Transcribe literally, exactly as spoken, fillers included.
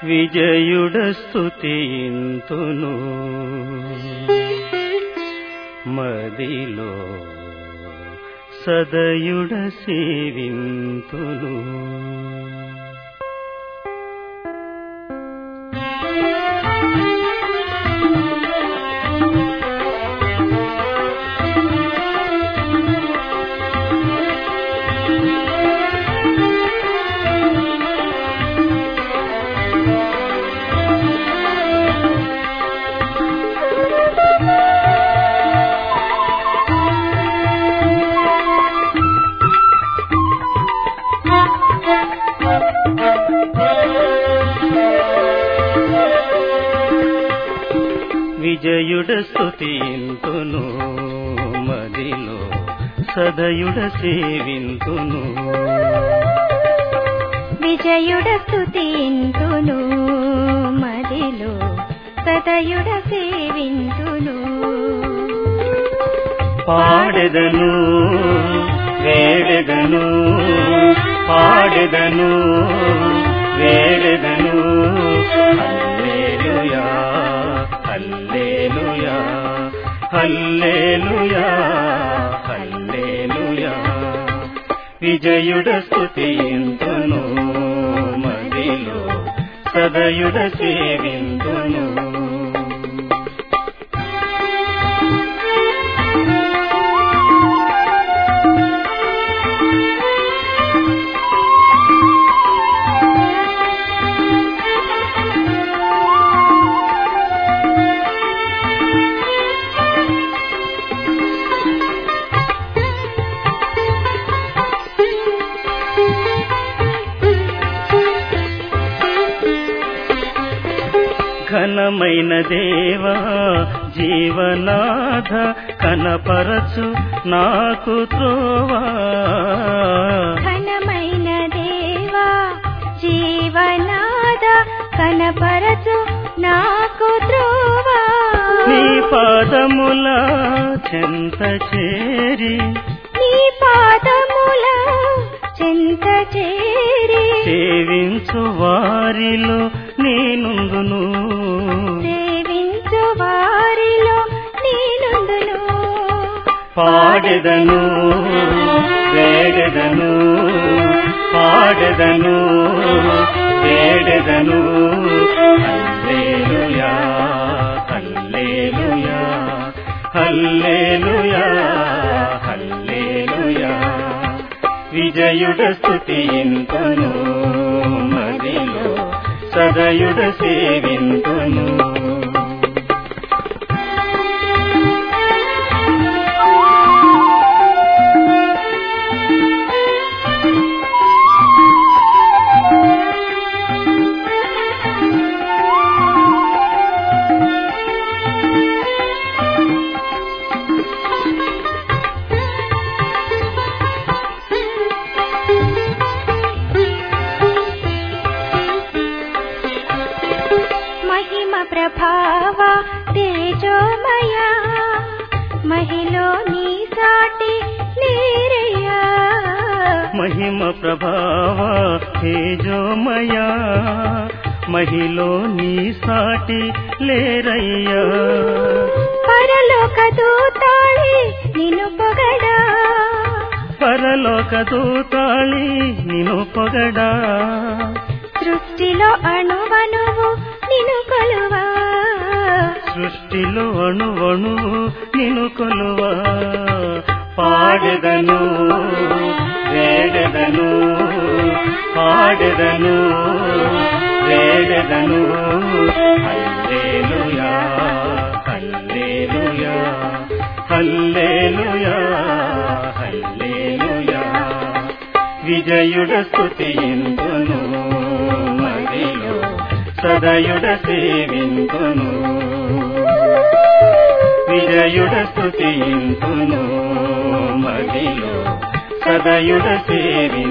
విజయుడ స్తుతింతును మదిలో సదయుడ సేవింతును. విజయుడ స్తుతింతును మదిలో సదయుడ సేవింతును. విజయుడ స్తుతింతును మదిలో సదయుడ సేవింతును. పాడెదను వేడెదను పాడెదను వేడెదను హల్లెలూయా హల్లెలూయా హల్లెలూయా హల్లెలూయా. విజయుడ స్తుతింతును మదిలో సదయుడ సేవింతును. ఘనమైన దేవా జీవనాథ కనపరచు నాకు త్రోవా. ఘనమైన దేవా జీవనాథ కనపరచు నాకు త్రోవా. నీ పాదముల చెంత చేరి నీ పాదముల చెంత చేరి సేవించు వారిలో నేనుందును సేవించు వారిలో నేనుందును. పాడెదను వేడెదను పాడెదను వేడెదను హల్లెలూయా హల్లెలూయా హల్లెలూయా హల్లెలూయా. విజయుడ స్తుతింతును మదిలో సదయుడ సేవింతును. ప్రభావ తేజోమయ మహిలో నీ సాటి లేరయ్యా. మహిమ ప్రభావ తేజోమయ మహిలో నీ సాటి లేరయ్యా. పరలోక దూతాళి నిన్ను పొగడా పరలోక దూతాళి నిన్ను పొగడా. సృష్టిలో అణువణువు నిన్ను కొలువా సృష్టిలో అణువణువు నిన్ను కొలువా. పాడెదను వేడెదను పాడెదను వేడెదను హల్లెలూయా హల్లెలూయా హల్లెలూయా హల్లెలూయా. విజయుడ స్తుతింతును మదిలో సదయుడ సేవింతును. విజయుడ స్తుతింతును మదిలో సదయుడ సేవింతును.